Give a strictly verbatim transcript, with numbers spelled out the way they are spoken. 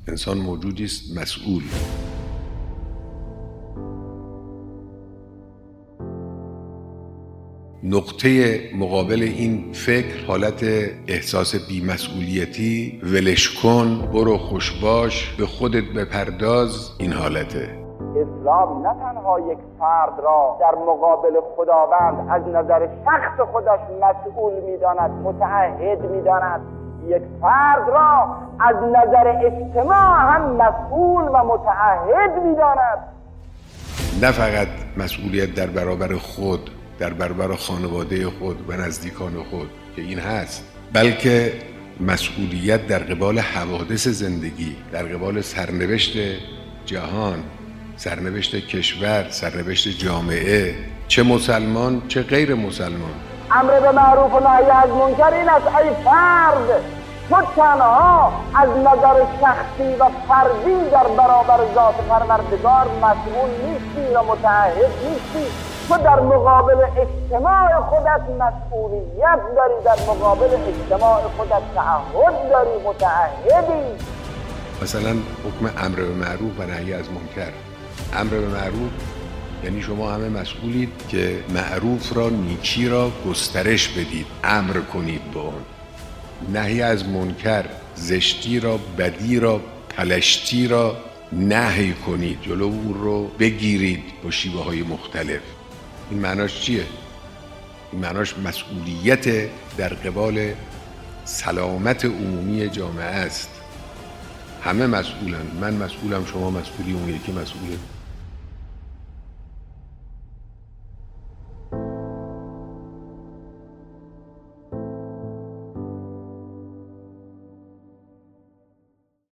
انسان موجودی است مسئول. نقطه مقابل این فکر حالت احساس بی‌مسئولیتی، ولش کن، برو خوشباش، به خودت بپرداز، این حالته. اسلام نه تنها یک فرد را در مقابل خداوند از نظر شخص خودش مسئول می‌داند، متعهد می‌داند، یک فرد را از نظر اجتماع هم مسئول و متعهد می‌داند. نه فقط مسئولیت در برابر خود، در برابر خانواده خود و نزدیکان خود که این هست، بلکه مسئولیت در قبال حوادث زندگی، در قبال سرنوشت جهان، سرنوشت کشور، سرنوشت جامعه، چه مسلمان چه غیر مسلمان. امر به معروف و نهی از منکر این است ای فرد، تو تنها از نظر شخصی و فردی در برابر ذات پروردگار مسئول نیستی و متعهد نیستی، تو در مقابل اجتماع خودت مسئولیت داری، در مقابل اجتماع خودت تعهد داری، متعهدی. مثلا حکم امر به معروف و نهی از منکر. امر به معروف یعنی شما همه مسئولید که معروف را، نیکی را گسترش بدید، امر کنید به اون. نهی از منکر، زشتی را، بدی را، پلشتی را نهی کنید، جلو اون رو بگیرید با شیوه های مختلف. این معناش چیه؟ این معناش مسئولیت در قبال سلامت عمومی جامعه است. همه مسئولن، من مسئولم، شما مسئولی، اون یکی مسئوله.